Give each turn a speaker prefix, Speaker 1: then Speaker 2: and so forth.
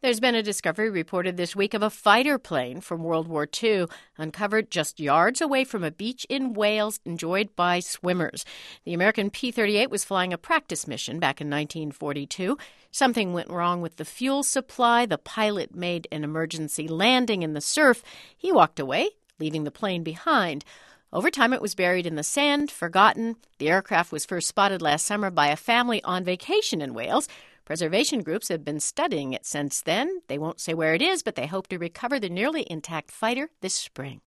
Speaker 1: There's been a discovery reported this week of a fighter plane from World War II uncovered just yards away from a beach in Wales enjoyed by swimmers. The American P-38 was flying a practice mission back in 1942. Something went wrong with the fuel supply. The pilot made an emergency landing in the surf. He walked away, leaving the plane behind. Over time, it was buried in the sand, forgotten. The aircraft was first spotted last summer by a family on vacation in Wales. Preservation groups have been studying it since then. They won't say where it is, but they hope to recover the nearly intact fighter this spring.